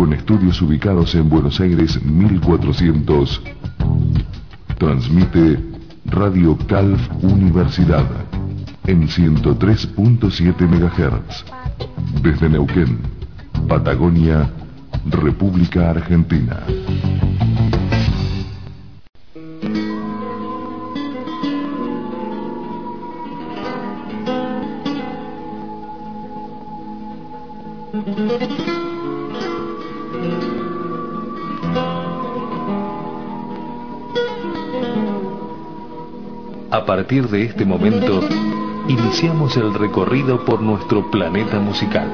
con estudios ubicados en Buenos Aires 1400, transmite Radio Calf Universidad en 103.7 MHz, desde Neuquén, Patagonia, República Argentina. A partir de este momento, iniciamos el recorrido por nuestro planeta musical.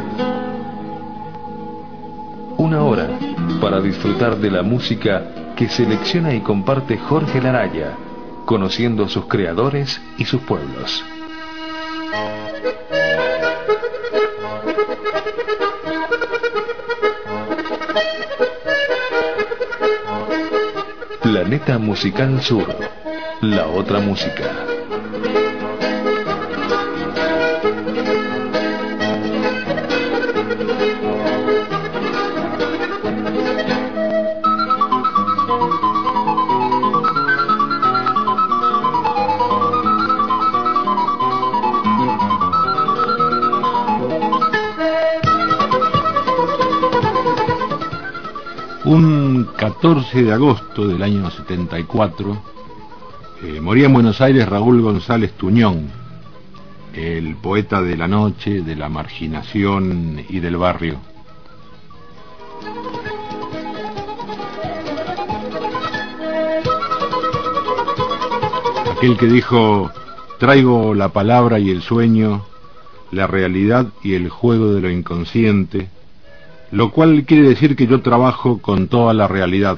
Una hora para disfrutar de la música que selecciona y comparte Jorge Laraya, conociendo a sus creadores y sus pueblos. Planeta Musical Sur, la otra música. Un 14 de agosto del año 74 moría en Buenos Aires Raúl González Tuñón, el poeta de la noche, de la marginación y del barrio. Aquel que dijo: traigo la palabra y el sueño, la realidad y el juego de lo inconsciente, lo cual quiere decir que yo trabajo con toda la realidad.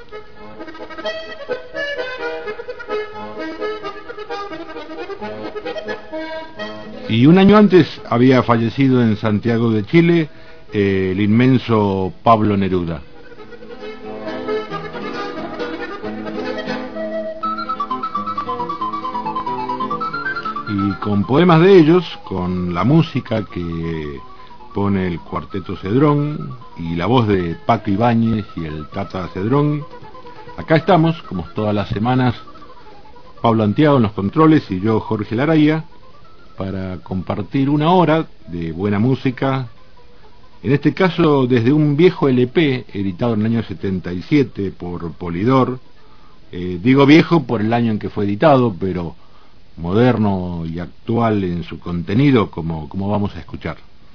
Y un año antes había fallecido en Santiago de Chile el inmenso Pablo Neruda. Y con poemas de ellos, con la música que pone el Cuarteto Cedrón y la voz de Paco Ibáñez y el Tata Cedrón, acá estamos, como todas las semanas, Pablo Antiago en los controles y yo, Jorge Laraya, para compartir una hora de buena música, en este caso desde un viejo LP editado en el año 77 por Polydor. Digo viejo por el año en que fue editado, pero moderno y actual en su contenido, como vamos a escuchar.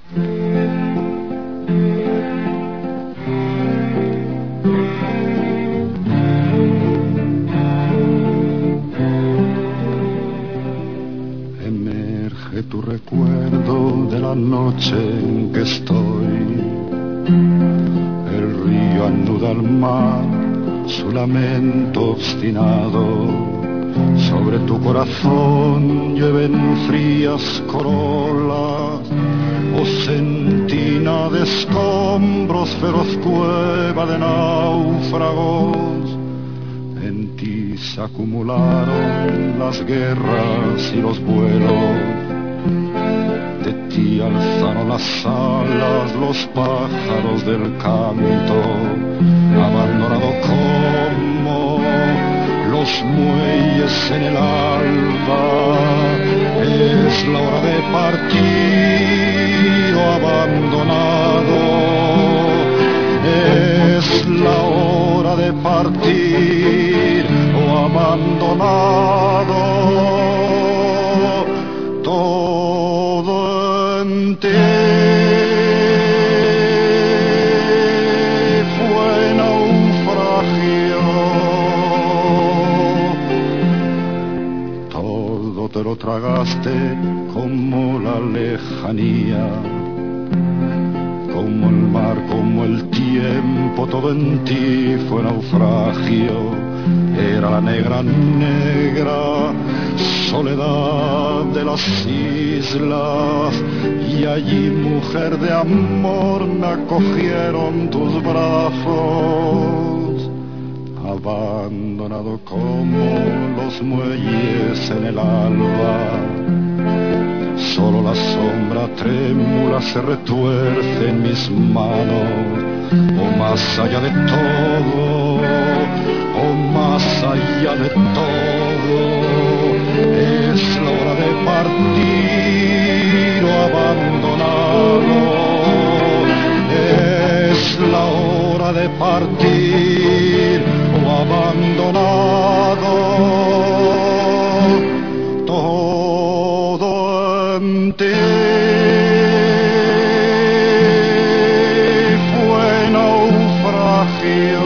Emerge tu recuerdo de la noche en que estoy. El río anuda al mar su lamento obstinado. Sobre tu corazón llueven frías corolas, oh sentina de escombros, feroz cueva de náufragos. En ti se acumularon las guerras y los vuelos, de ti alzaron las alas los pájaros del canto, abandonado como los muelles en el alba. Es la hora de partir, oh abandonado. Es la hora de partir, oh abandonado. Todo en ti te lo tragaste como la lejanía, como el mar, como el tiempo, todo en ti fue naufragio. Era la negra, negra soledad de las islas, y allí, mujer de amor, me acogieron tus brazos. Abandonado como los muelles en el alba, Solo la sombra trémula se retuerce en mis manos. Oh, más allá de todo, oh, más allá de todo, es la hora de partir o abandonado. Es la hora de partir o abandonado. Todo en ti fue naufragio.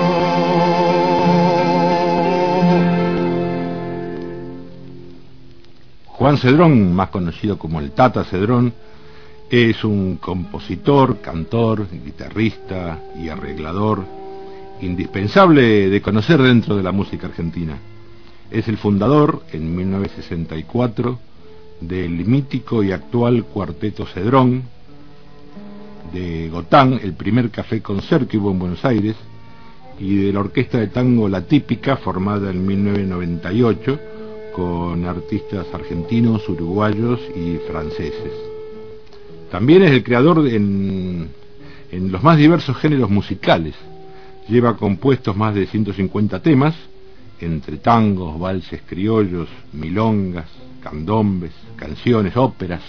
Juan Cedrón, más conocido como el Tata Cedrón, es un compositor, cantor, guitarrista y arreglador indispensable de conocer dentro de la música argentina. Es el fundador, en 1964, del mítico y actual Cuarteto Cedrón, de Gotán, el primer café concert que hubo en Buenos Aires, y de la orquesta de tango La Típica, formada en 1998, con artistas argentinos, uruguayos y franceses. También es el creador en los más diversos géneros musicales. Lleva compuestos más de 150 temas, entre tangos, valses criollos, milongas, candombes, canciones, óperas.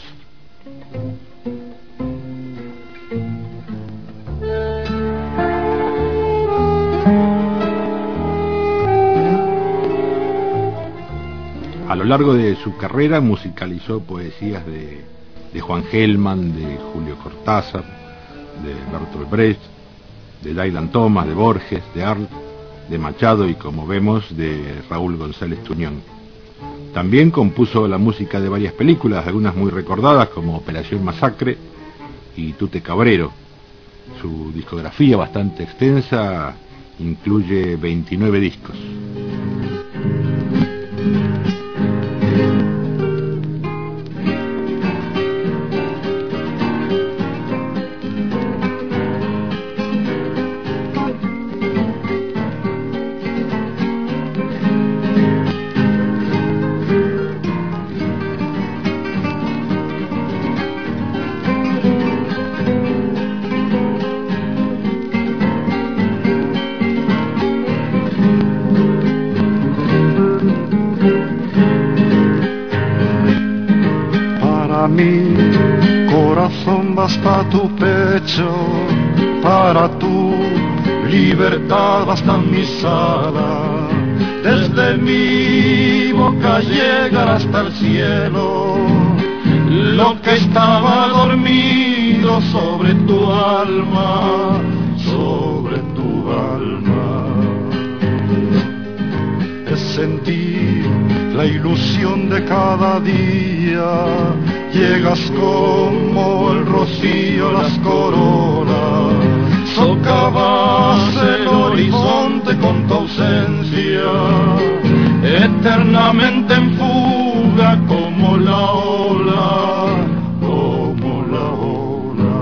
A lo largo de su carrera musicalizó poesías de Juan Gelman, de Julio Cortázar, de Bertolt Brecht, de Dylan Thomas, de Borges, de Arlt, de Machado y, como vemos, de Raúl González Tuñón. También compuso la música de varias películas, algunas muy recordadas como Operación Masacre y Tute Cabrero. Su discografía, bastante extensa, incluye 29 discos. Basta tu pecho, para tu libertad bastan mis alas. Desde mi boca llegar hasta el cielo lo que estaba dormido sobre tu alma, sobre tu alma. Es sentir la ilusión de cada día. Llegas como el rocío, las coronas, socavas el horizonte con tu ausencia, eternamente en fuga como la ola, como la ola.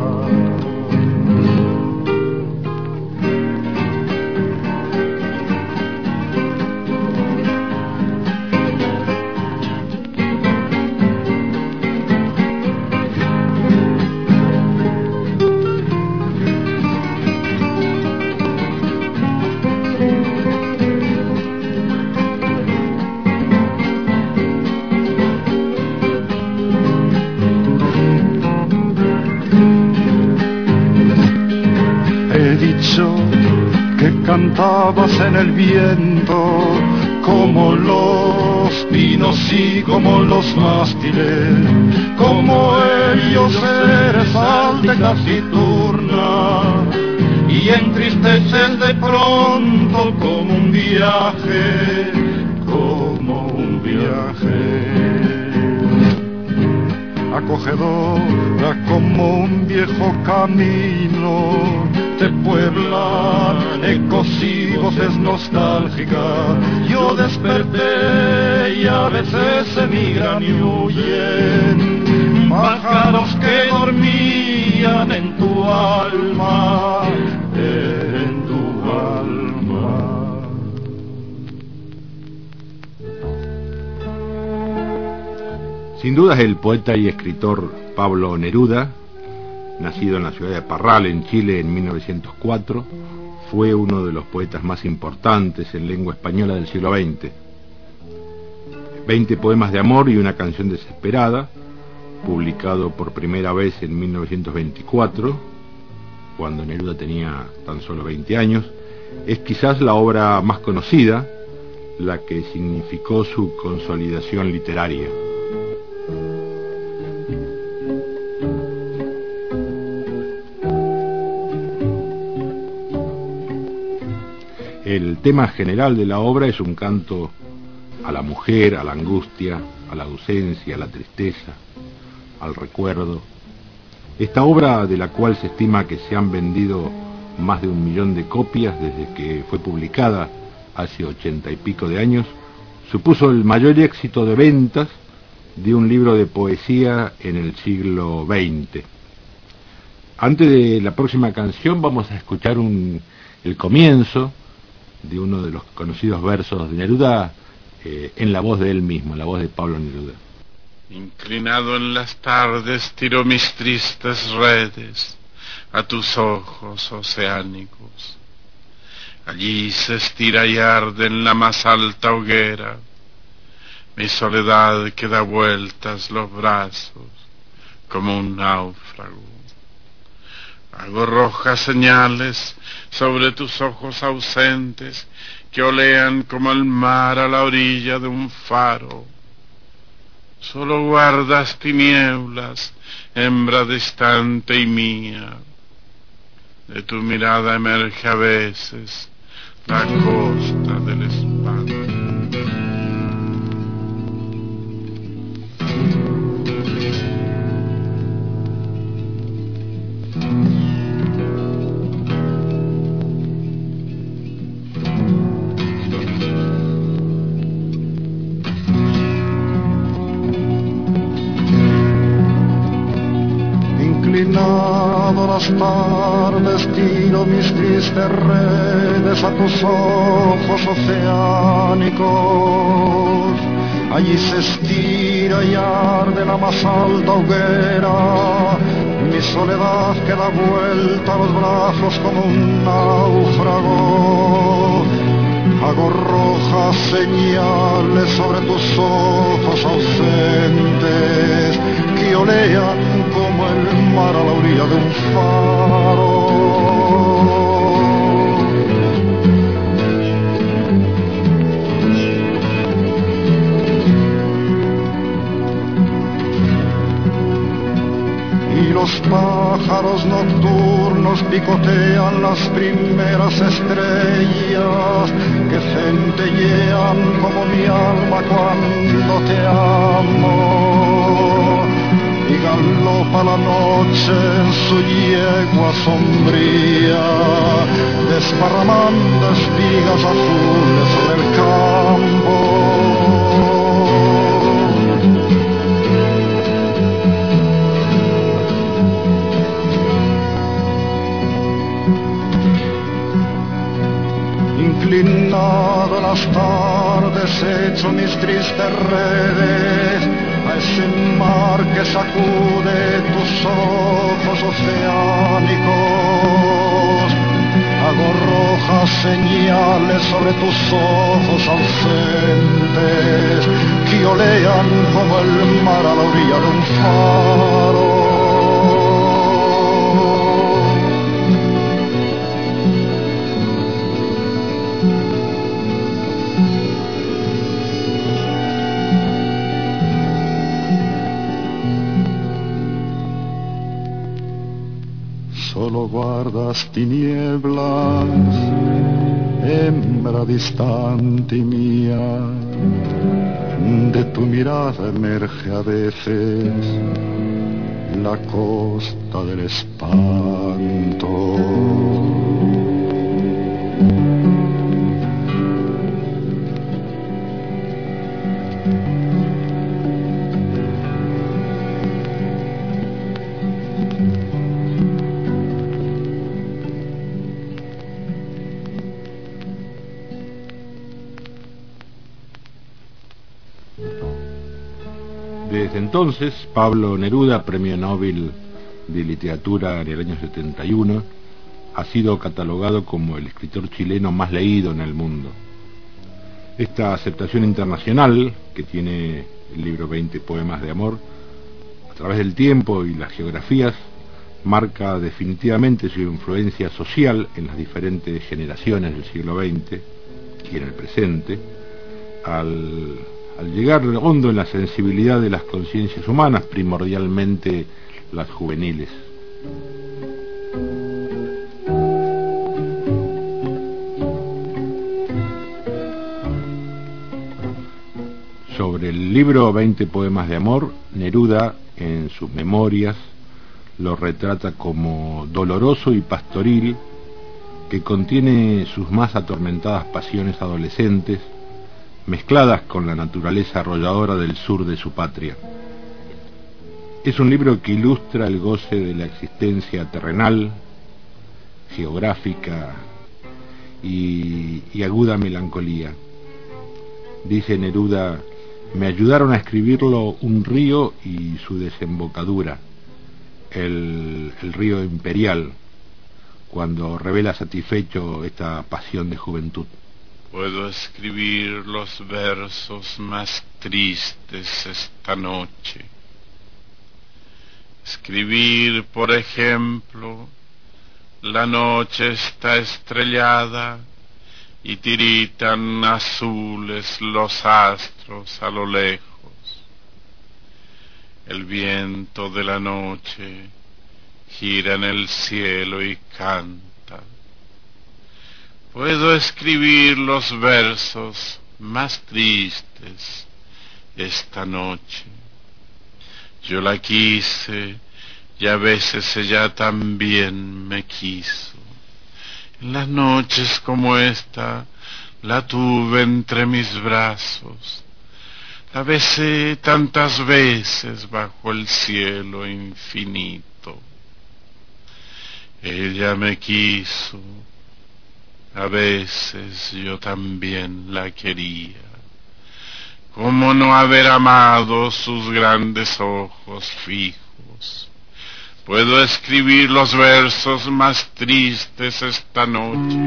Cantabas en el viento como los pinos y como los mástiles, como ellos eres alta y taciturna, y entristeces de pronto como un viaje, como un viaje. Acogedora como un viejo camino, te pueblan ecos y voces nostálgicas. Yo desperté y a veces emigran y huyen pájaros que dormían en tu alma, en tu alma. Sin duda el poeta y escritor Pablo Neruda, nacido en la ciudad de Parral, en Chile, en 1904, fue uno de los poetas más importantes en lengua española del siglo XX. 20 poemas de amor y una canción desesperada, publicado por primera vez en 1924, cuando Neruda tenía tan solo 20 años, es quizás la obra más conocida, la que significó su consolidación literaria. El tema general de la obra es un canto a la mujer, a la angustia, a la ausencia, a la tristeza, al recuerdo. Esta obra, de la cual se estima que se han vendido más de 1 millón de copias desde que fue publicada hace 80 y pico de años, supuso el mayor éxito de ventas de un libro de poesía en el siglo XX. Antes de la próxima canción vamos a escuchar el comienzo de uno de los conocidos versos de Neruda, en la voz de él mismo, la voz de Pablo Neruda. Inclinado en las tardes tiro mis tristes redes a tus ojos oceánicos. Allí se estira y arde en la más alta hoguera mi soledad que da vueltas los brazos como un náufrago. Hago rojas señales sobre tus ojos ausentes que olean como el mar a la orilla de un faro. Solo guardas tinieblas, hembra distante y mía. De tu mirada emerge a veces la costa del espanto. Inclinado las tardes tiro mis tristes redes a tus ojos oceánicos. Allí se estira y arde la más alta hoguera mi soledad que da vuelta a los brazos como un náufrago. Hago rojas señales sobre tus ojos ausentes que olean como el mar a la orilla de un faro. Y los pájaros nocturnos picotean las primeras estrellas que centellean como mi alma cuando te amo. Y galopa la noche en su yegua sombría, desparramando espigas azules sobre el campo. Inclinado en las tardes echo mis tristes redes a ese mar que sacude tus ojos oceánicos. Hago rojas señales sobre tus ojos ausentes que olean como el mar a la orilla de un faro. Solo guardas tinieblas, hembra distante y mía. De tu mirada emerge a veces la costa del espanto. Desde Desde entonces, Pablo Neruda, Premio Nobel de Literatura en el año 71, ha sido catalogado como el escritor chileno más leído en el mundo. Esta aceptación internacional que tiene el libro 20 poemas de amor, a través del tiempo y las geografías, marca definitivamente su influencia social en las diferentes generaciones del siglo XX y en el presente, al llegar hondo en la sensibilidad de las conciencias humanas, primordialmente las juveniles. Sobre el libro 20 poemas de amor, Neruda, en sus memorias, lo retrata como doloroso y pastoril, que contiene sus más atormentadas pasiones adolescentes, mezcladas con la naturaleza arrolladora del sur de su patria. Es un libro que ilustra el goce de la existencia terrenal, geográfica y aguda melancolía. Dice Neruda: me ayudaron a escribirlo un río y su desembocadura, el río Imperial, cuando revela satisfecho esta pasión de juventud. Puedo escribir los versos más tristes esta noche. Escribir, por ejemplo, la noche está estrellada y tiritan azules los astros a lo lejos. El viento de la noche gira en el cielo y canta. Puedo escribir los versos más tristes esta noche. Yo la quise y a veces ella también me quiso. En las noches como esta la tuve entre mis brazos. La besé tantas veces bajo el cielo infinito. Ella me quiso, a veces yo también la quería. ¿Cómo no haber amado sus grandes ojos fijos? Puedo escribir los versos más tristes esta noche.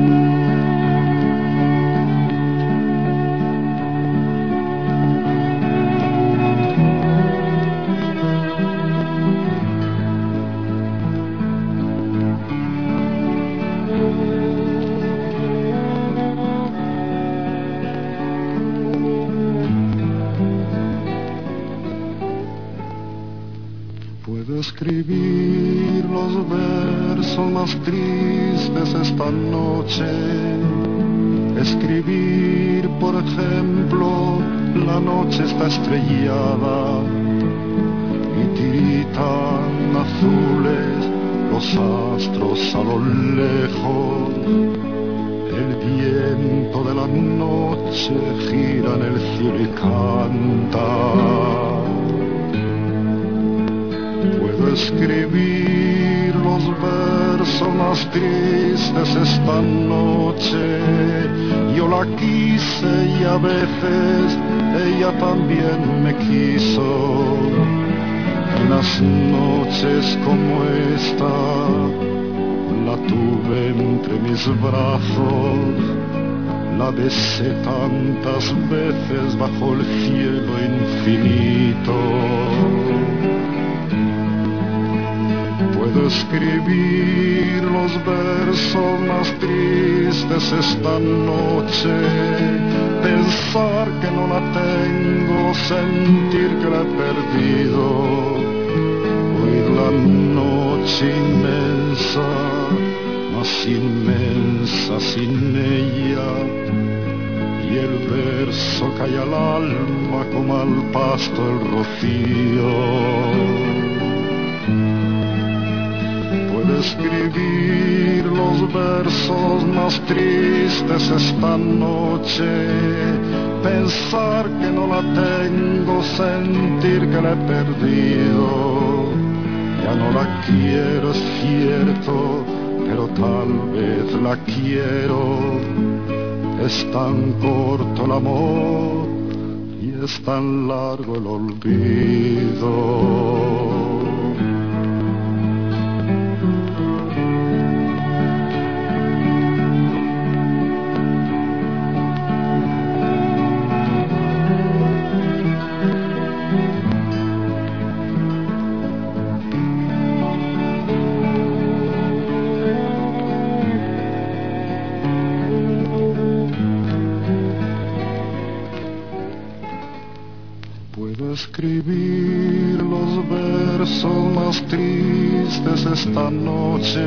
Puedo escribir los versos más tristes esta noche. Escribir, por ejemplo, la noche está estrellada y tiritan azules los astros a lo lejos. El viento de la noche gira en el cielo y canta. Puedo escribir los versos más tristes esta noche. Yo la quise y a veces ella también me quiso. En las noches como esta la tuve entre mis brazos. La besé tantas veces bajo el cielo infinito. Puedo escribir los versos más tristes esta noche. Pensar que no la tengo, sentir que la he perdido. Oír la noche inmensa, más inmensa sin ella. Y el verso cae al alma como al pasto el rocío. Escribir los versos más tristes esta noche. Pensar que no la tengo, sentir que la he perdido. Ya no la quiero, es cierto, pero tal vez la quiero. Es tan corto el amor y es tan largo el olvido. Escribir los versos más tristes esta noche,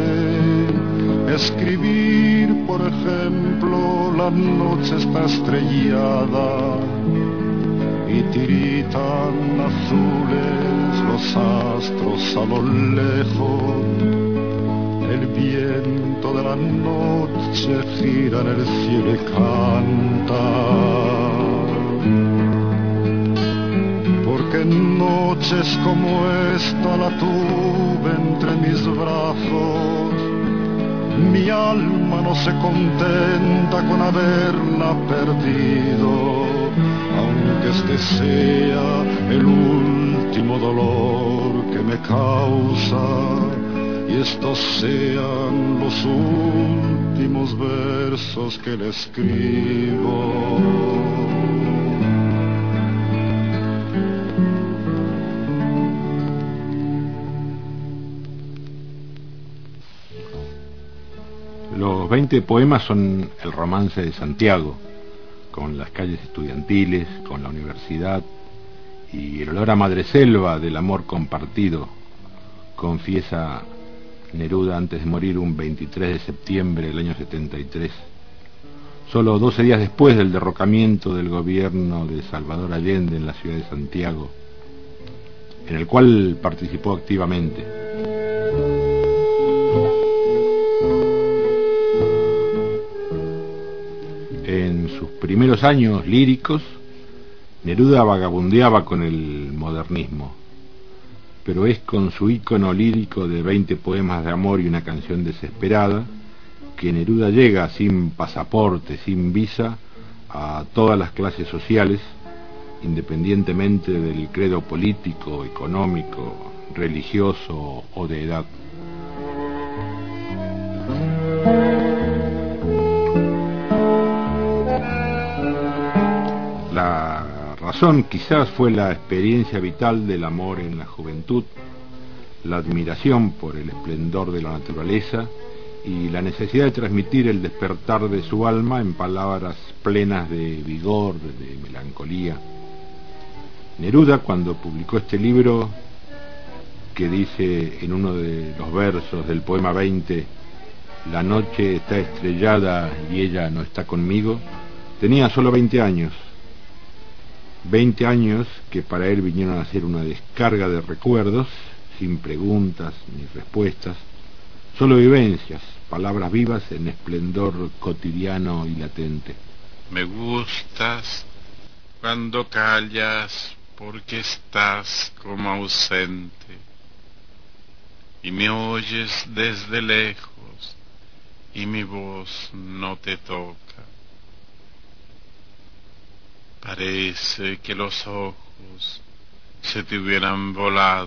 escribir, por ejemplo, la noche está estrellada y tiritan azules los astros a lo lejos, el viento de la noche gira en el cielo y canta. Que en noches como esta la tuve entre mis brazos, mi alma no se contenta con haberla perdido, aunque este sea el último dolor que me causa y estos sean los últimos versos que le escribo. Los 20 poemas son el romance de Santiago, con las calles estudiantiles, con la universidad y el olor a madreselva del amor compartido, confiesa Neruda antes de morir un 23 de septiembre del año 73, solo 12 días después del derrocamiento del gobierno de Salvador Allende en la ciudad de Santiago, en el cual participó activamente. En sus primeros años líricos, Neruda vagabundeaba con el modernismo, pero es con su ícono lírico de 20 poemas de amor y una canción desesperada que Neruda llega sin pasaporte, sin visa, a todas las clases sociales, independientemente del credo político, económico, religioso o de edad. La razón quizás fue la experiencia vital del amor en la juventud, la admiración por el esplendor de la naturaleza y la necesidad de transmitir el despertar de su alma en palabras plenas de vigor, de melancolía. Neruda, cuando publicó este libro, que dice en uno de los versos del poema 20, la noche está estrellada y ella no está conmigo, tenía solo 20 años. 20 años que para él vinieron a ser una descarga de recuerdos, sin preguntas ni respuestas, solo vivencias, palabras vivas en esplendor cotidiano y latente. Me gustas cuando callas porque estás como ausente y me oyes desde lejos y mi voz no te toca. Parece que los ojos se te hubieran volado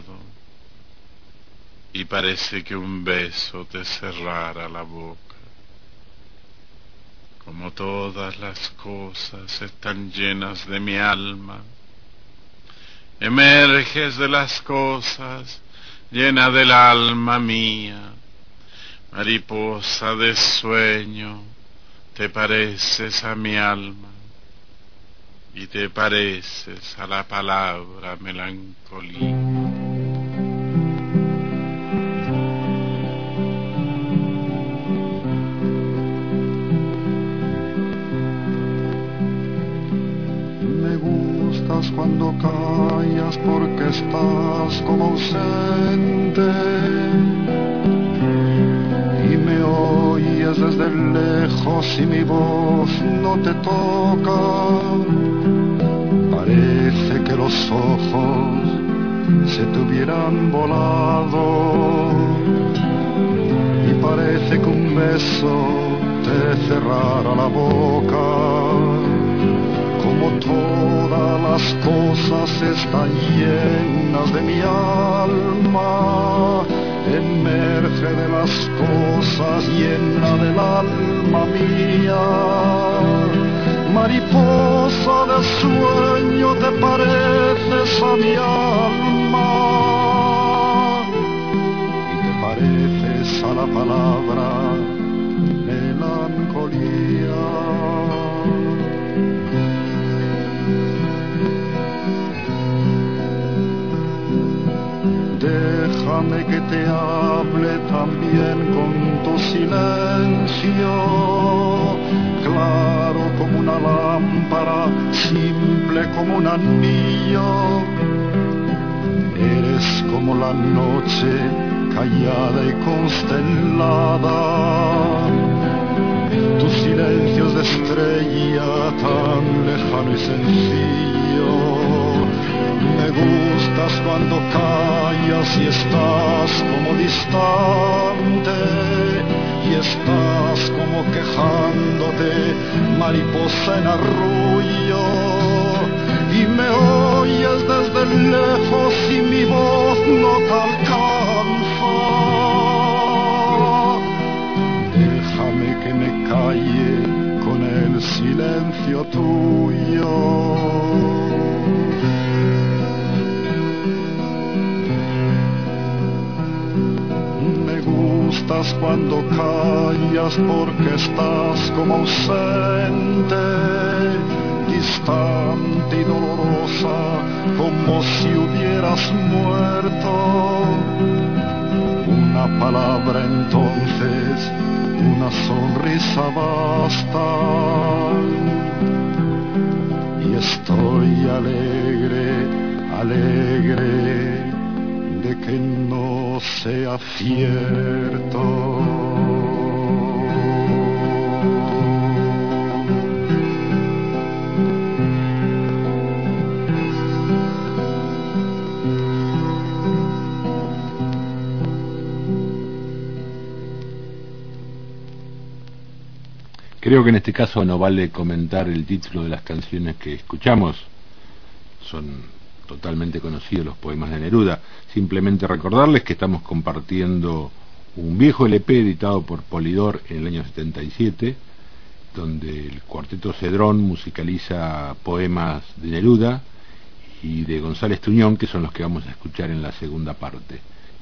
y parece que un beso te cerrara la boca. Como todas las cosas están llenas de mi alma, emerges de las cosas llena del alma mía. Mariposa de sueño, te pareces a mi alma y te pareces a la palabra melancolía. Me gustas cuando callas porque estás como ausente y me oyes desde lejos y mi voz no te toca. Parece que los ojos se te hubieran volado y parece que un beso te cerrara la boca. como todas las cosas están llenas de mi alma, emerge de las cosas llena del alma mía. Mariposa de sueño te pareces a mi alma y te pareces a la palabra melancolía. Déjame que te hable también con tu silencio, claro como una lámpara, simple como un anillo. Eres como la noche callada y constelada, tus silencios de estrella tan lejano y sencillo. Me gustas cuando callas y estás como distante, y estás como quejándote, mariposa en arrullo, y me oyes desde lejos y mi voz no te alcanza. Déjame que me calle con el silencio tuyo. Estás cuando callas porque estás como ausente, distante y dolorosa, como si hubieras muerto. Una palabra entonces, una sonrisa basta, y estoy alegre, alegre de que no sea cierto. Creo que en este caso no vale comentar el título de las canciones que escuchamos. Son totalmente conocidos los poemas de Neruda. Simplemente recordarles que estamos compartiendo un viejo LP editado por Polydor en el año 77, donde el Cuarteto Cedrón musicaliza poemas de Neruda y de González Tuñón, que son los que vamos a escuchar en la segunda parte.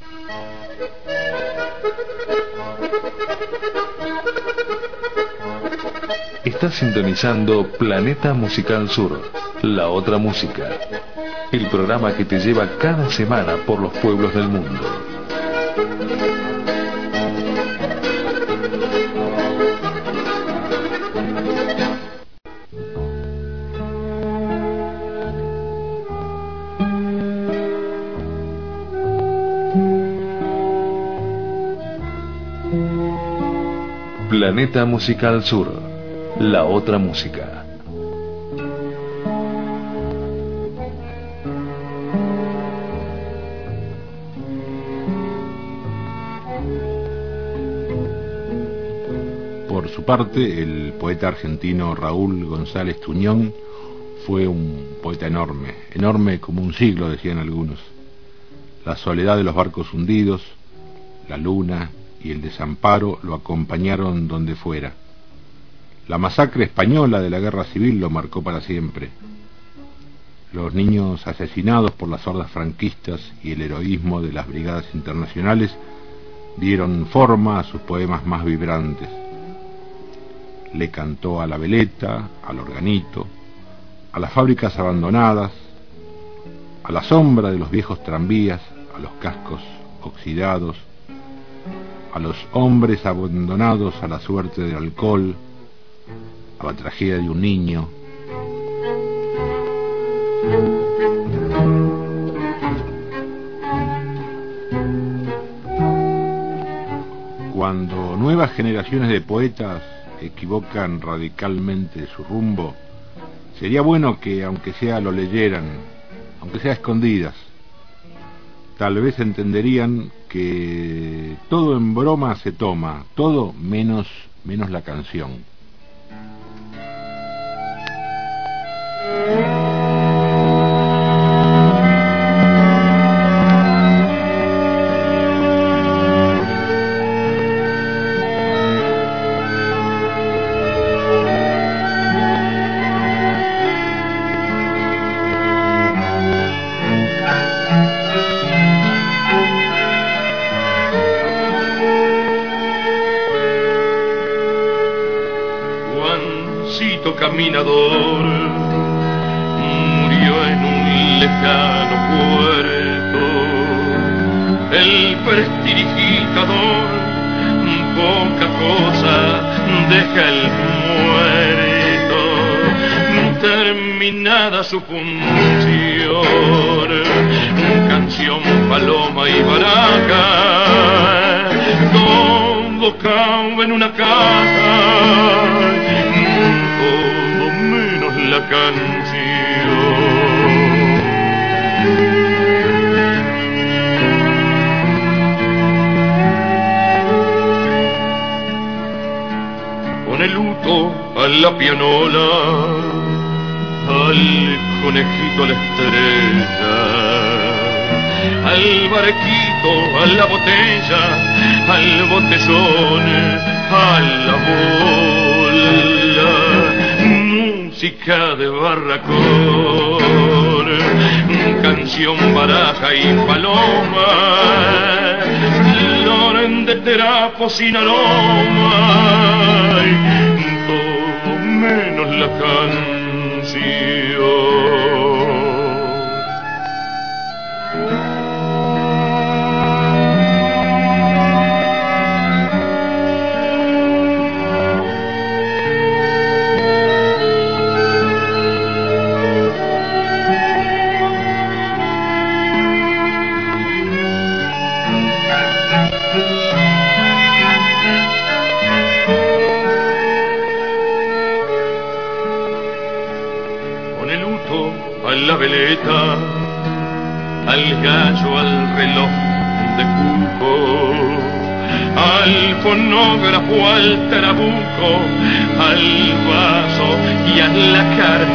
Estás sintonizando Planeta Musical Sur, la otra música, el programa que te lleva cada semana por los pueblos del mundo. Planeta Musical Sur, la otra música. Por su parte, el poeta argentino Raúl González Tuñón fue un poeta enorme, enorme como un siglo, decían algunos. La soledad de los barcos hundidos, la luna y el desamparo lo acompañaron donde fuera. La masacre española de la guerra civil lo marcó para siempre. Los niños asesinados por las hordas franquistas y el heroísmo de las brigadas internacionales dieron forma a sus poemas más vibrantes. Le cantó a la veleta, al organito, a las fábricas abandonadas, a la sombra de los viejos tranvías, a los cascos oxidados, a los hombres abandonados a la suerte del alcohol, a la tragedia de un niño. Cuando nuevas generaciones de poetas equivocan radicalmente su rumbo, sería bueno que, aunque sea, lo leyeran, aunque sea a escondidas. Tal vez entenderían que todo en broma se toma, todo menos la canción. angelito caminador murió en un lejano puerto. El prestidigitador poca cosa deja el muerto. Terminada su función, canción, paloma y baraca, todo cabe en una caja, todo menos la canción. Pone luto a la pianola, al conejito a la estrella, al barquito, a la botella, al botellón, a la bola. Música de barracón, canción, baraja y paloma, Loren de Terapo sin aroma, todo menos la canción. La veleta, al gallo, al reloj de cuco, al fonógrafo, al trabuco, al vaso y a la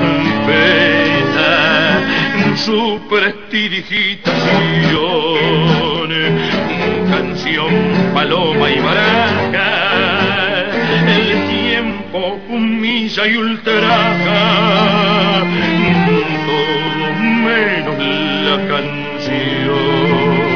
carpeta, su prestidigitación, canción, paloma y baraja, el tiempo humilla y ultraja, menos la canción.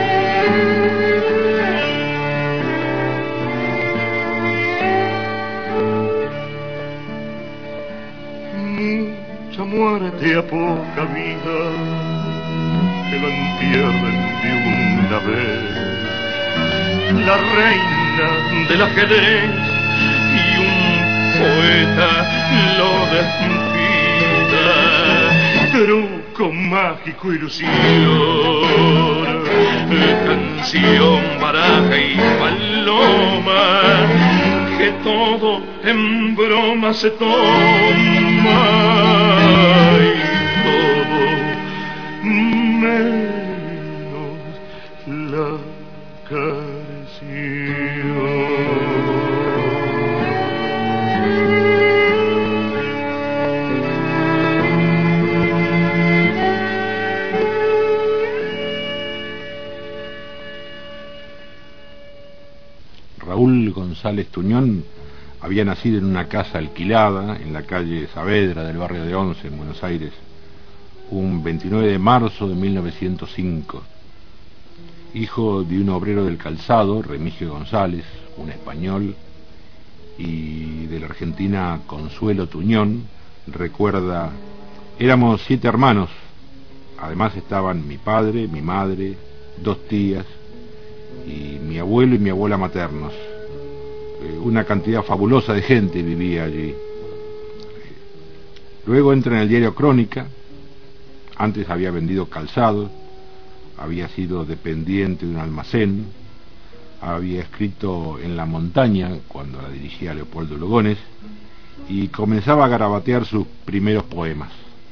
Mucha muerte a poca vida, que lo entierren de una vez. La reina del ajedrez y un poeta lo despida. Truco mágico, ilusión, canción, baraja y paloma, que todo en broma se toma y todo menos la canción. Raúl González Tuñón había nacido en una casa alquilada en la calle Saavedra del barrio de Once, en Buenos Aires, un 29 de marzo de 1905. Hijo de un obrero del calzado, Remigio González, un español, y de la argentina Consuelo Tuñón, recuerda: éramos 7 hermanos, además estaban mi padre, mi madre, 2 tías, y mi abuelo y mi abuela maternos. Una cantidad fabulosa de gente vivía allí. Luego entra en el diario Crónica. Antes había vendido calzado, había sido dependiente de un almacén, había escrito en La Montaña cuando la dirigía Leopoldo Lugones, y comenzaba a garabatear sus primeros poemas.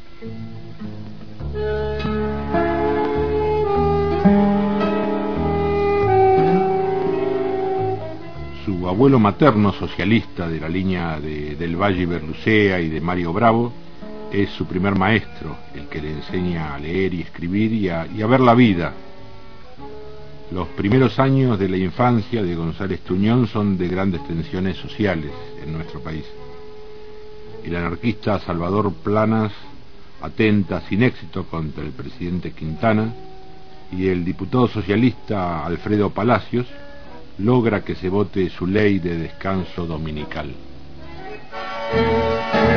Su abuelo materno, socialista de la línea del Valle Berlucea y de Mario Bravo, es su primer maestro, el que le enseña a leer y escribir y a ver la vida. Los primeros años de la infancia de González Tuñón son de grandes tensiones sociales en nuestro país. El anarquista Salvador Planas atenta sin éxito contra el presidente Quintana, y el diputado socialista Alfredo Palacios logra que se vote su ley de descanso dominical.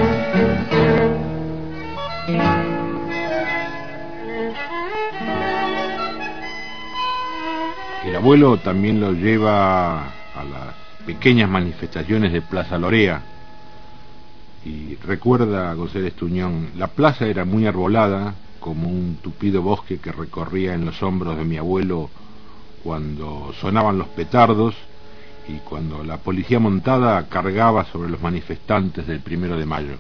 abuelo también lo lleva a las pequeñas manifestaciones de Plaza Lorea, y recuerda a González Tuñón: la plaza era muy arbolada, como un tupido bosque que recorría en los hombros de mi abuelo cuando sonaban los petardos y cuando la policía montada cargaba sobre los manifestantes del 1 de mayo.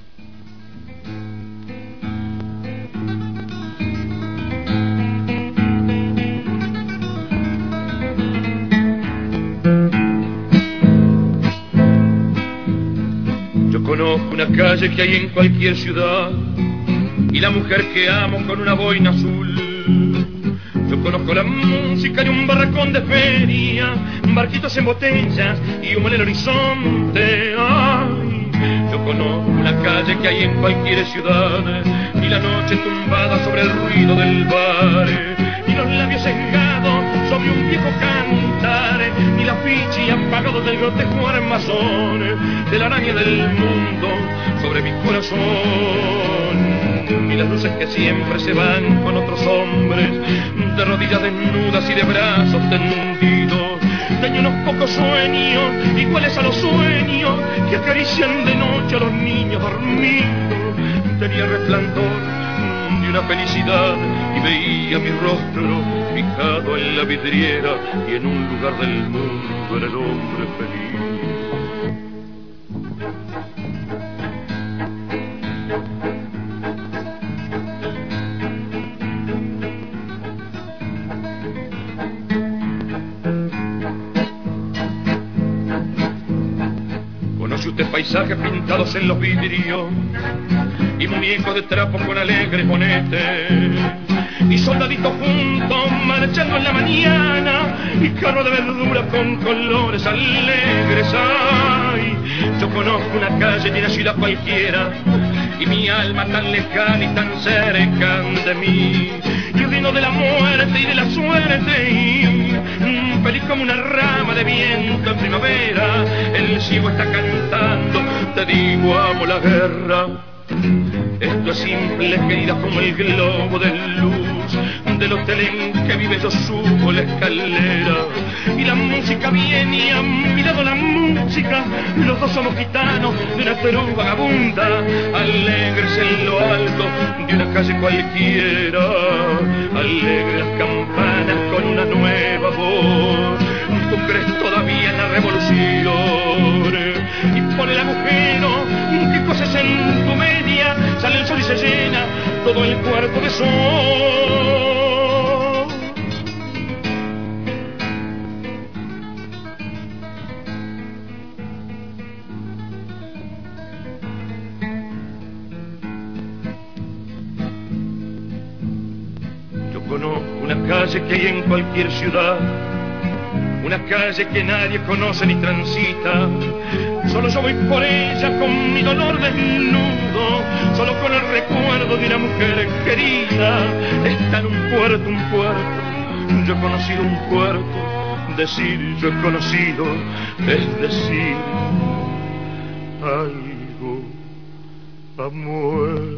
Yo conozco una calle que hay en cualquier ciudad y la mujer que amo con una boina azul. Yo conozco la música de un barracón de feria, barquitos en botellas y humo en el horizonte. Ay, yo conozco una calle que hay en cualquier ciudad y la noche tumbada sobre el ruido del bar y los labios cegados sobre un viejo cantar y la ficha apagado del grotesco armazón de la araña del mundo sobre mi corazón. Y las luces que siempre se van con otros hombres, de rodillas desnudas y de brazos tendidos. Tenía unos pocos sueños, iguales a los sueños que acarician de noche a los niños dormidos. Tenía resplandor de una felicidad y veía mi rostro fijado en la vidriera, y en un lugar del mundo era el hombre feliz. Paisajes pintados en los vidrios y muñecos de trapo con alegres monetes y soldaditos juntos marchando en la mañana y carro de verdura con colores alegres. Ay, yo conozco una calle de una ciudad cualquiera y mi alma tan lejana y tan cerca de mí, y reino de la muerte y de la suerte, y feliz como una rama de viento en primavera. El ciego está cantando, te digo, amo la guerra. Esto es simple, querida, como el globo de luz del hotel en que vive. Yo subo la escalera y la música viene, y a mi lado la música. Los dos somos gitanos de una Perú vagabunda, alegres en lo alto de una calle cualquiera. Alegres las campanas con una nueva voz. Tú crees todavía en la revolución y por el agujero que coses en tu media sale el sol y se llena todo el cuarto de sol. Yo conozco una calle que hay en cualquier ciudad, una calle que nadie conoce ni transita. Solo yo voy por ella con mi dolor desnudo, solo con el recuerdo de una mujer querida. Está en un puerto, yo he conocido un puerto. Decir yo he conocido es decir algo ha muerto.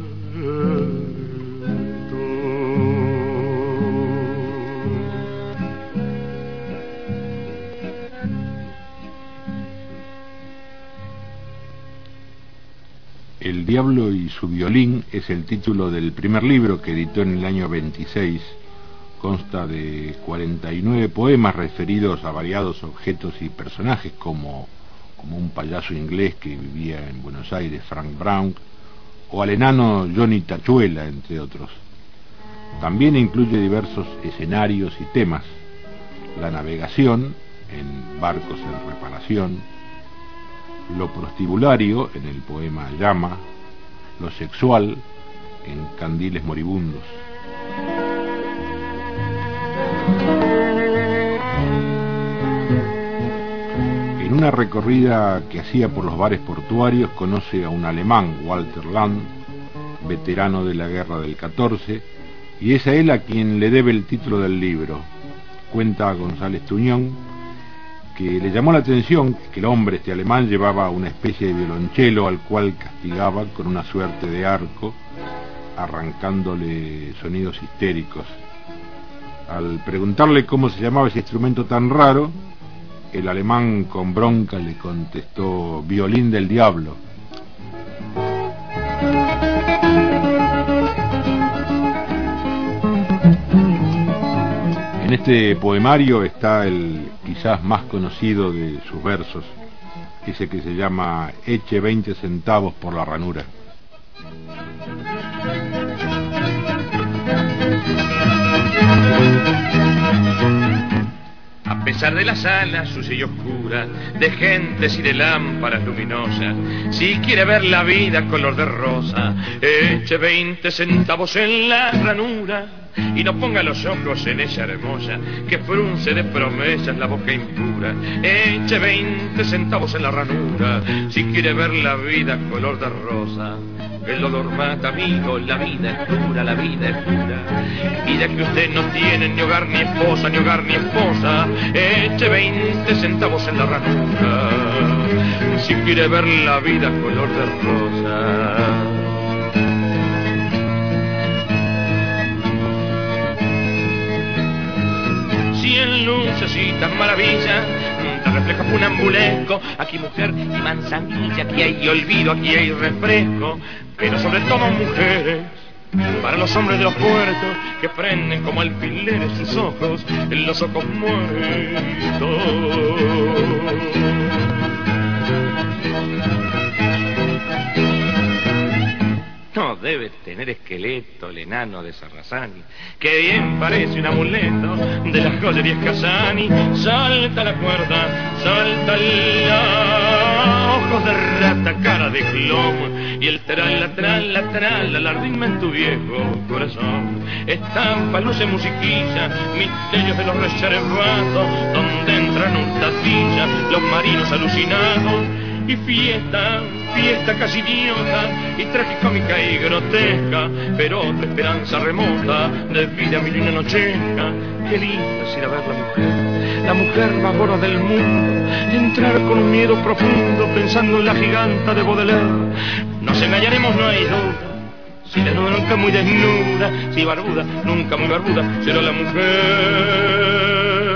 El diablo y su violín es el título del primer libro que editó en el año 26. Consta de 49 poemas referidos a variados objetos y personajes como un payaso inglés que vivía en Buenos Aires, Frank Brown, o al enano Johnny Tachuela, entre otros. También incluye diversos escenarios y temas: la navegación en barcos en reparación, lo prostibulario en el poema Llama, lo sexual en Candiles moribundos. En una recorrida que hacía por los bares portuarios conoce a un alemán, Walter Land, veterano de la guerra del 14, y es a él a quien le debe el título del libro. Cuenta González Tuñón que le llamó la atención que el hombre, este alemán, llevaba una especie de violonchelo al cual castigaba con una suerte de arco, arrancándole sonidos histéricos. Al preguntarle cómo se llamaba ese instrumento tan raro, el alemán con bronca le contestó: violín del diablo. En este poemario está el quizás más conocido de sus versos, ese que se llama Eche 20 centavos por la ranura. A pesar de la sala sucia y oscura, de gentes y de lámparas luminosas, si quiere ver la vida color de rosa, eche 20 centavos en la ranura y no ponga los ojos en ella hermosa que frunce de promesas la boca impura. Eche 20 centavos en la ranura si quiere ver la vida color de rosa. El dolor mata, amigo, la vida es dura, la vida es dura. Vida que usted no tiene ni hogar ni esposa, ni hogar ni esposa. Eche 20 centavos en la ranura si quiere ver la vida color de rosa. Cien lucecitas maravillas te refleja funambulesco. Aquí mujer y manzanilla, aquí hay olvido, aquí hay refresco. Pero sobre todo mujeres, para los hombres de los puertos que prenden como alfileres sus ojos en los ojos muertos. No debe tener esqueleto el enano de Sarrazani, que bien parece un amuleto de las joyerías Casani. Salta la cuerda, salta la ojos de rata, cara de globo, y el trala, la rima en tu viejo corazón. Estampa, luce, musiquilla, misterios de los reservados, donde entran un tatilla los marinos alucinados. Y fiesta casi idiota, y tragicómica y grotesca, pero otra esperanza remota de vida milinochesca. Qué lindo es ir a ver la mujer más gorda del mundo, entrar con un miedo profundo pensando en la giganta de Baudelaire. Nos engañaremos, no hay duda, si desnuda nunca muy desnuda, si barbuda nunca muy barbuda, será la mujer.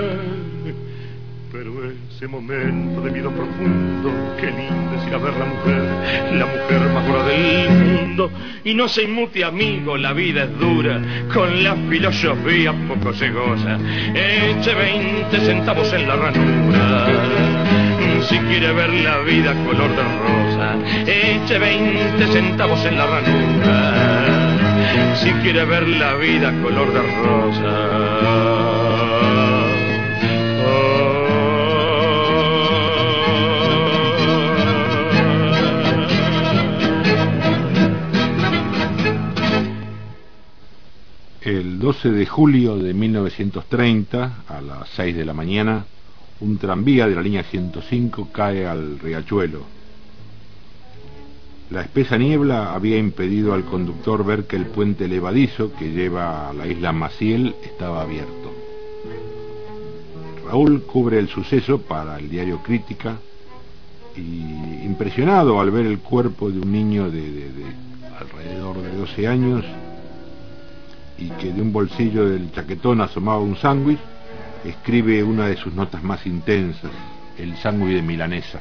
Ese momento de miedo profundo, qué lindo es ir a ver la mujer más gorda del mundo. Y no se inmute, amigo, la vida es dura, con la filosofía poco se goza. Eche 20 centavos en la ranura si quiere ver la vida color de rosa. Eche 20 centavos en la ranura si quiere ver la vida color de rosa. El 12 de julio de 1930, a las 6 de la mañana, un tranvía de la línea 105 cae al riachuelo. La espesa niebla había impedido al conductor ver que el puente levadizo que lleva a la isla Maciel estaba abierto. Raúl cubre el suceso para el diario Crítica y, impresionado al ver el cuerpo de un niño de alrededor de 12 años, y que de un bolsillo del chaquetón asomaba un sándwich, escribe una de sus notas más intensas, el sándwich de milanesa.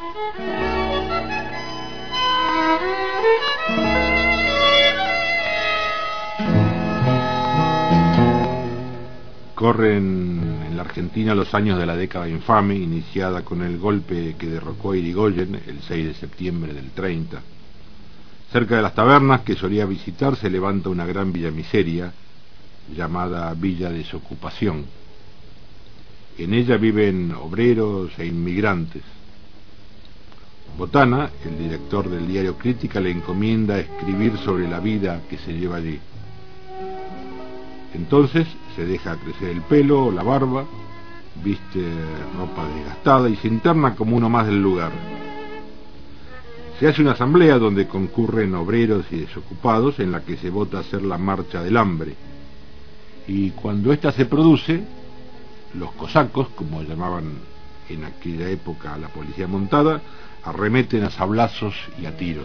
Corren en la Argentina los años de la década infame, iniciada con el golpe que derrocó a Irigoyen el 6 de septiembre del 30. Cerca de las tabernas que solía visitar se levanta una gran villa miseria llamada Villa Desocupación. En ella viven obreros e inmigrantes. Botana, el director del diario Crítica, le encomienda escribir sobre la vida que se lleva allí. Entonces se deja crecer el pelo, la barba, viste ropa desgastada y se interna como uno más del lugar. Se hace una asamblea donde concurren obreros y desocupados, en la que se vota hacer la marcha del hambre. Y cuando ésta se produce, los cosacos, como llamaban en aquella época a la policía montada, arremeten a sablazos y a tiros.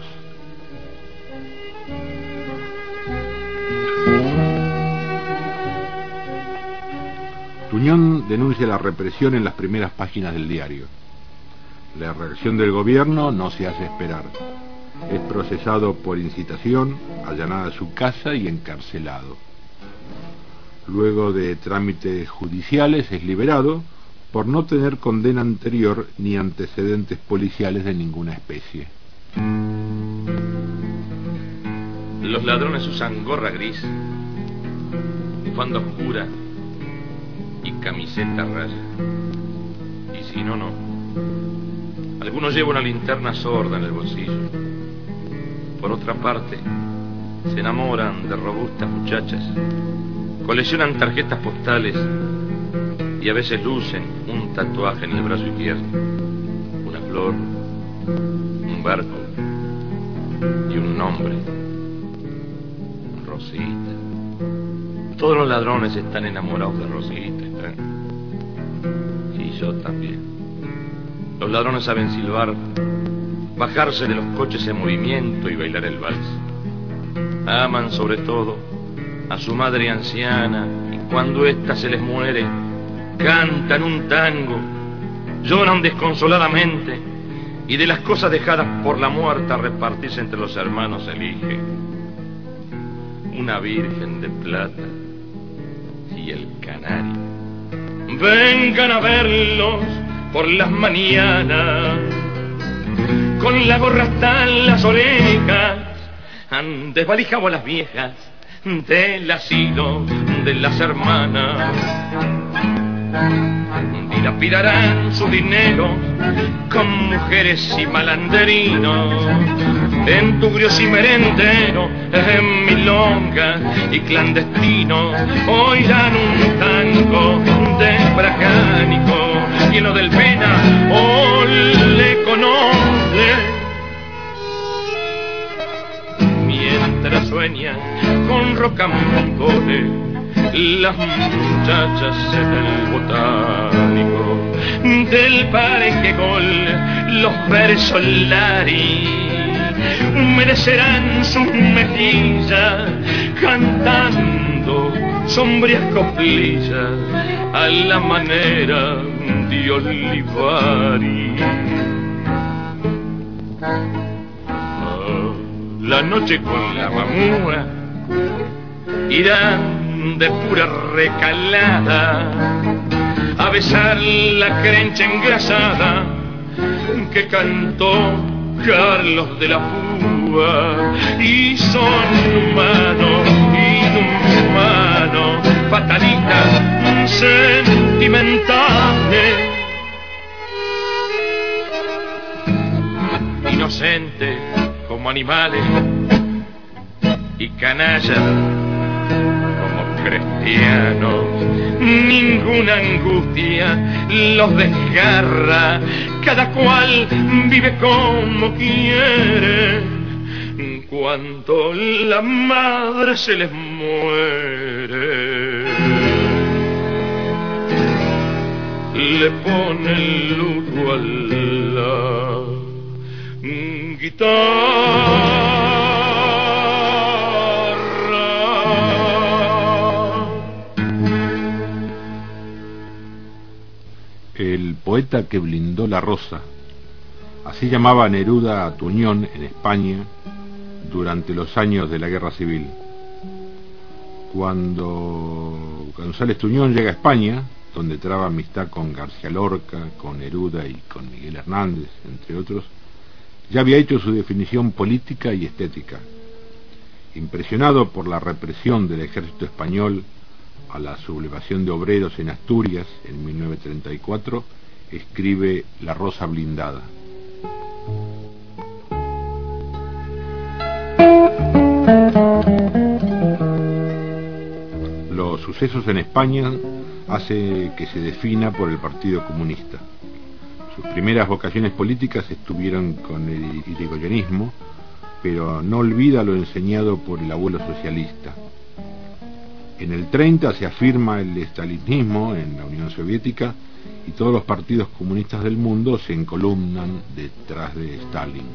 Tuñón denuncia la represión en las primeras páginas del diario. La reacción del gobierno no se hace esperar. Es procesado por incitación, allanada su casa y encarcelado. Luego de trámites judiciales es liberado por no tener condena anterior ni antecedentes policiales de ninguna especie. Los ladrones usan gorra gris, bufanda oscura y camiseta raya. Y si no, no. Algunos llevan una linterna sorda en el bolsillo. Por otra parte, se enamoran de robustas muchachas, coleccionan tarjetas postales y a veces lucen un tatuaje en el brazo izquierdo, una flor, un barco y un nombre, Rosita. Todos los ladrones están enamorados de Rosita, ¿eh? Y yo también. Los ladrones saben silbar, bajarse de los coches en movimiento y bailar el vals. Aman sobre todo a su madre anciana y cuando ésta se les muere, cantan un tango, lloran desconsoladamente y de las cosas dejadas por la muerta a repartirse entre los hermanos elige una virgen de plata y el canario. Vengan a verlos por las mañanas, con la gorra hasta las orejas, han desvalijado a las viejas del asilo de las hermanas. Dilapidarán su dinero con mujeres y malanderinos, en tubrios y merenderos, en milongas y clandestinos. Oirán un tango de bracánico lleno del pena, ole con ole, mientras sueñan con rocambolesas las muchachas en el botánico del Palenque Gol. Los versos Lari humedecerán sus mejillas cantando sombrías coplillas a la manera de Olivari. La noche con la mamúa irán de pura recalada a besar la crencha engrasada que cantó Carlos de la Púa. Y son humanos, inhumanos, fatalistas, sentimentales, inocentes como animales y canallas como cristianos. Ninguna angustia los desgarra, cada cual vive como quiere. Cuando la madre se les muere, le pone el luto a la guitarra. El poeta que blindó la rosa, así llamaba Neruda a Tuñón en España durante los años de la Guerra Civil. Cuando González Tuñón llega a España, donde traba amistad con García Lorca, con Neruda y con Miguel Hernández, entre otros, ya había hecho su definición política y estética. Impresionado por la represión del ejército español a la sublevación de obreros en Asturias en 1934, escribe La Rosa Blindada. Los sucesos en España hace que se defina por el Partido Comunista. Sus primeras vocaciones políticas estuvieron con el irigoyenismo, pero no olvida lo enseñado por el abuelo socialista. En el 30 se afirma el estalinismo en la Unión Soviética y todos los partidos comunistas del mundo se encolumnan detrás de Stalin.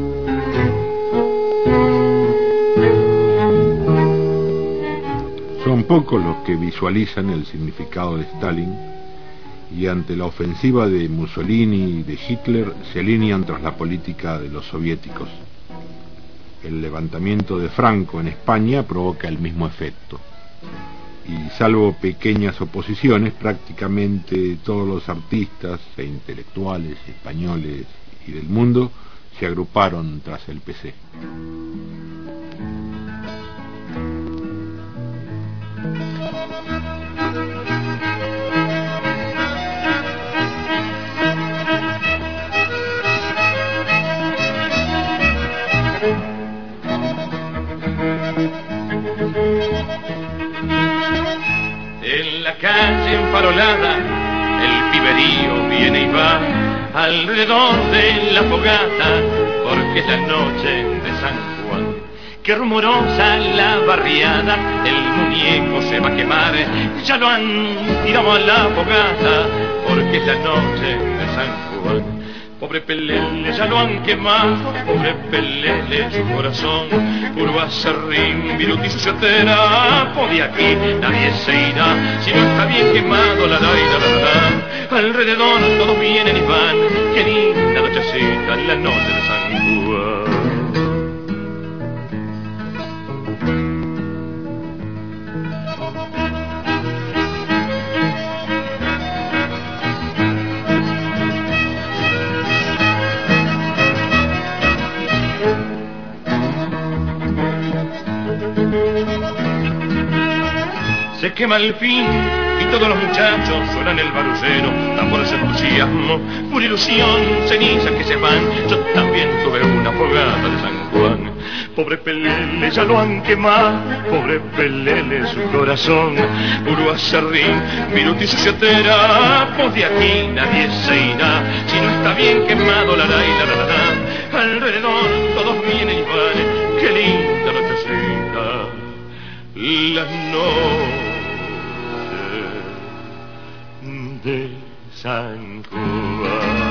Son son pocos los que visualizan el significado de Stalin, y ante la ofensiva de Mussolini y de Hitler se alinean tras la política de los soviéticos. El levantamiento de Franco en España provoca el mismo efecto, y salvo pequeñas oposiciones, prácticamente todos los artistas e intelectuales españoles y del mundo se agruparon tras el PC. En la calle enfarolada, el piberío viene y va alrededor de la fogata, porque es la noche de San Juan. Qué rumorosa la barriada, el muñeco se va a quemar, ya lo han tirado a la fogata, porque es la noche de San Juan. Pobre Pelele, ya lo han quemado, pobre Pelele, su corazón, puro acerrín, viruta y suciotera, de aquí nadie se irá, si no está bien quemado, la. Alrededor todos vienen y van, qué linda nochecita, la noche de San Juan. Se quema el fin y todos los muchachos suenan el barullero, tambores de entusiasmo, pura ilusión, cenizas que se van. Yo también tuve una fogata de San Juan. Pobre Pelele, ya lo han quemado, pobre Pelele, su corazón, puro acerrín, viruta y suciotera, pues de aquí nadie se irá, si no está bien quemado, la. Alrededor todos vienen y van, qué linda nochecita, las noches de San Juan.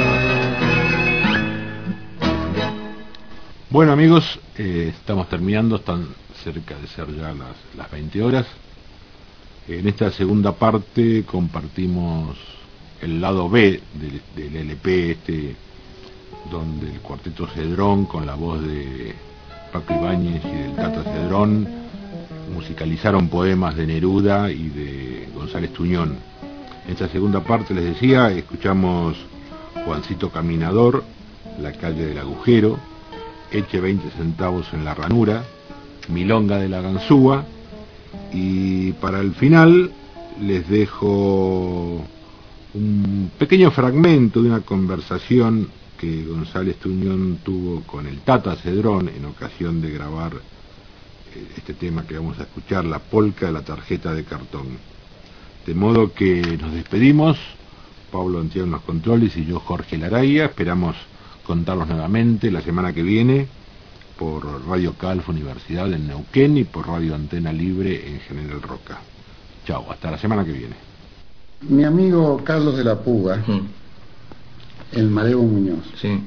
Bueno, amigos, estamos terminando, están cerca de ser ya las 20 horas. En esta segunda parte compartimos el lado B del LP donde el Cuarteto Cedrón, con la voz de Paco Ibáñez y del Tata Cedrón, musicalizaron poemas de Neruda y de González Tuñón. En esta segunda parte, les decía, escuchamos Juancito Caminador, La calle del agujero, Eche 20 centavos en la ranura, Milonga de la ganzúa, y para el final les dejo un pequeño fragmento de una conversación que González Tuñón tuvo con el Tata Cedrón en ocasión de grabar este tema que vamos a escuchar, La polca de la tarjeta de cartón. De modo que nos despedimos, Pablo Antiago en los controles y yo, Jorge Laraya. Esperamos contarlos nuevamente la semana que viene por Radio Calf Universidad en Neuquén y por Radio Antena Libre en General Roca. Chao, hasta la semana que viene. Mi amigo Carlos de la Puga, el Mareo Muñoz,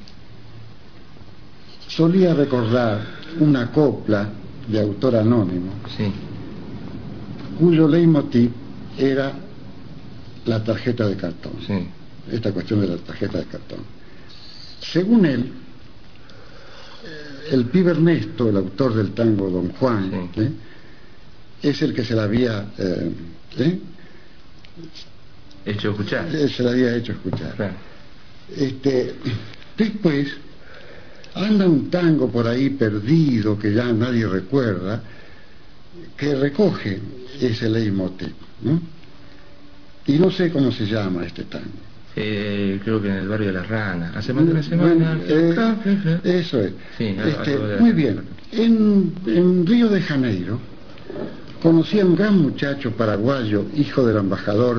solía recordar una copla de autor anónimo, cuyo leitmotiv era la tarjeta de cartón. Esta cuestión de la tarjeta de cartón. Según él, el pibe Ernesto, el autor del tango Don Juan, es el que se la había hecho escuchar. Se la había hecho escuchar. Claro. Después anda un tango por ahí perdido que ya nadie recuerda, que recoge ese leitmotiv, ¿no? Y no sé cómo se llama este tango. Creo que en el barrio de las Ranas. Hace más de una semana. Eso es. Muy bien. En Río de Janeiro conocí a un gran muchacho paraguayo, hijo del embajador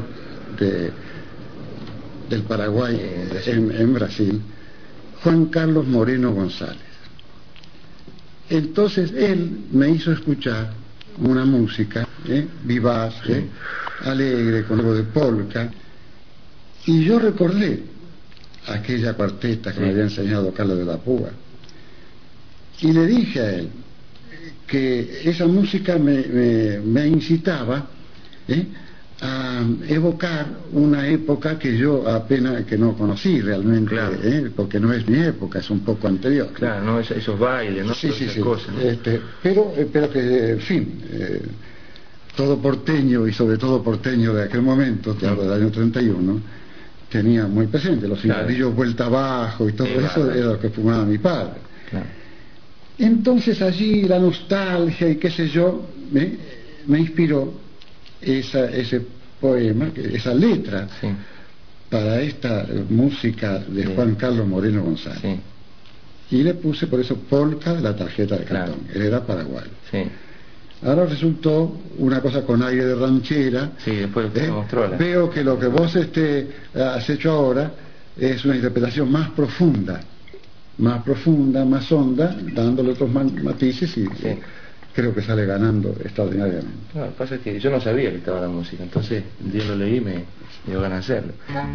del Paraguay en Brasil, Juan Carlos Moreno González. Entonces él me hizo escuchar una música vivaz, alegre, con algo de polka, y yo recordé aquella cuarteta que me había enseñado Carlos de la Puga, y le dije a él que esa música me incitaba a evocar una época que yo apenas que no conocí realmente, claro. Porque no es mi época, es un poco anterior. Claro, ¿no? Esos bailes, ¿no? Sí, Todas sí, esas sí. cosas, ¿no? Pero que, en fin, todo porteño, y sobre todo porteño de aquel momento, te hablo del año 31, tenía muy presente los cigarrillos vuelta abajo y todo eso, era lo que fumaba mi padre. Claro. Entonces allí la nostalgia y qué sé yo, me inspiró ese poema, esa letra, Sí. para esta música de Juan Carlos Moreno González. Sí. Y le puse por eso Polka de la tarjeta de cartón. Él era paraguayo. Sí. Ahora resultó una cosa con aire de ranchera. Sí, después usted mostró la... Veo que lo que vos has hecho ahora es una interpretación más profunda, más honda, dándole otros matices, y Sí. creo que sale ganando extraordinariamente. No, lo que pasa es que yo no sabía que estaba la música, entonces un día lo leí y me dio ganas de hacerlo.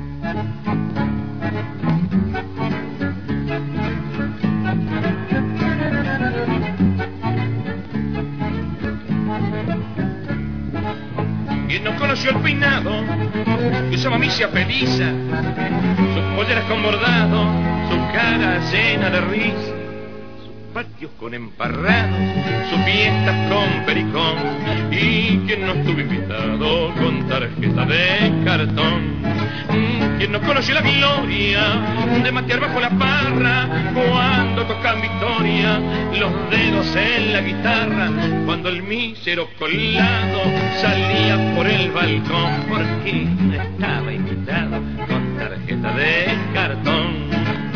Quien no conoció el peinado que usaba misia peliza, sus polleras con bordado, su cara llena de risa, sus patios con emparrados, sus fiestas con pericón, y quien no estuvo invitado con tarjeta de cartón. Quien no conoció la gloria de matear bajo la parra cuando tocan victoria los dedos en la guitarra, cuando el mísero colado salía por el balcón porque no estaba invitado con tarjeta de cartón.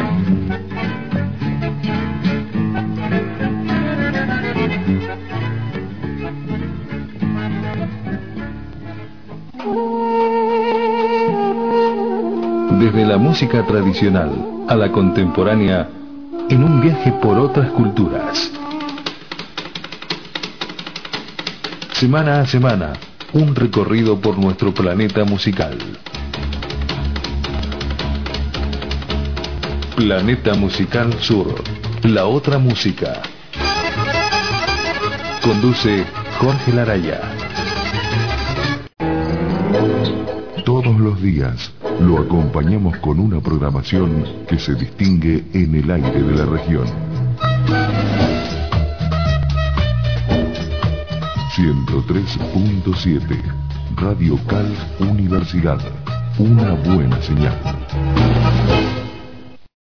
Desde la música tradicional a la contemporánea, en un viaje por otras culturas. Semana a semana, un recorrido por nuestro planeta musical. Planeta Musical Sur, la otra música. Conduce Jorge Laraya. Todos los días lo acompañamos con una programación que se distingue en el aire de la región. 103.7 Radio Cal Universidad. Una buena señal.